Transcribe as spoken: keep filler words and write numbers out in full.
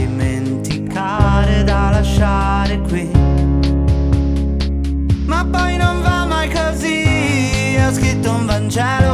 dimenticare, da lasciare qui. Ma poi non va mai così, ho scritto un Vangelo